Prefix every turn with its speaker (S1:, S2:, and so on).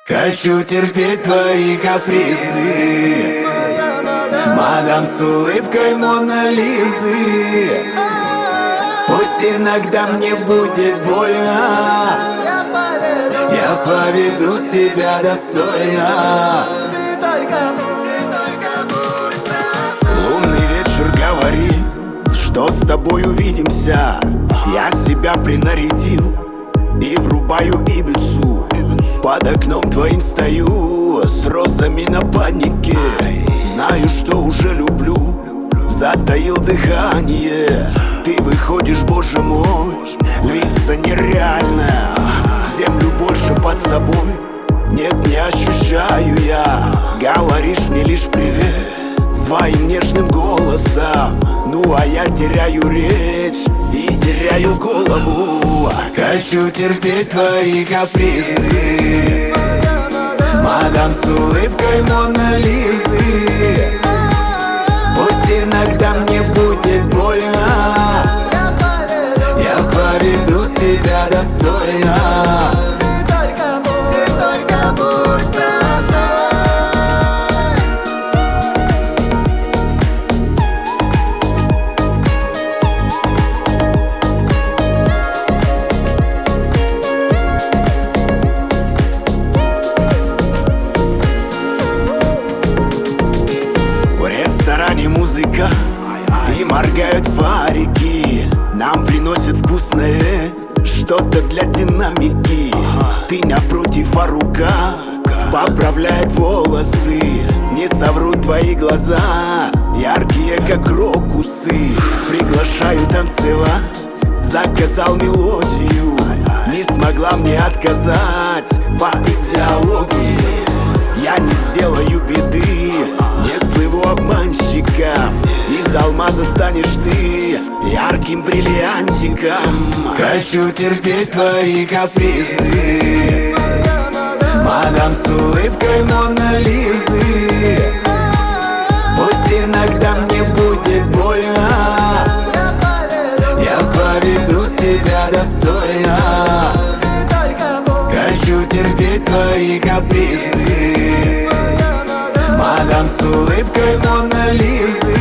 S1: Хочу терпеть твои капризы, мадам с улыбкой Мона Лизы. Пусть иногда мне будет больно, я поведу себя достойно. Лунный вечер говорит, что с тобой увидимся. Я себя принарядил и врубаю Ибицу. Под окном твоим стою с розами на панике. Знаю, что уже люблю, затаил дыхание. Ты выходишь, боже мой, лица нереально. Землю больше под собой, нет, не ощущаю я. Говоришь мне лишь привет своим нежным голосом. Ну а я теряю речь и теряю голову. Хочу терпеть твои капризы, мадам с улыбкой Мона Лизы. Пусть иногда мне будет больно, я поведу себя достойно. Ты только будь со мной. Музыка и моргают фарики. Нам приносят вкусное что-то для динамики. Ты напротив Фарука поправляет волосы. Не соврут твои глаза, яркие как крокусы. Приглашаю танцевать, заказал мелодию. Не смогла мне отказать по идеологии. Я не сделаю беды, не слыву обманщиком. Из алмаза станешь ты ярким бриллиантиком. Хочу терпеть твои капризы, мадам с улыбкой Мона Лизы. Пусть иногда мне будет больно, я поведу себя достойно. Хочу терпеть твои капризы, мадам с улыбкой Мона Лизы.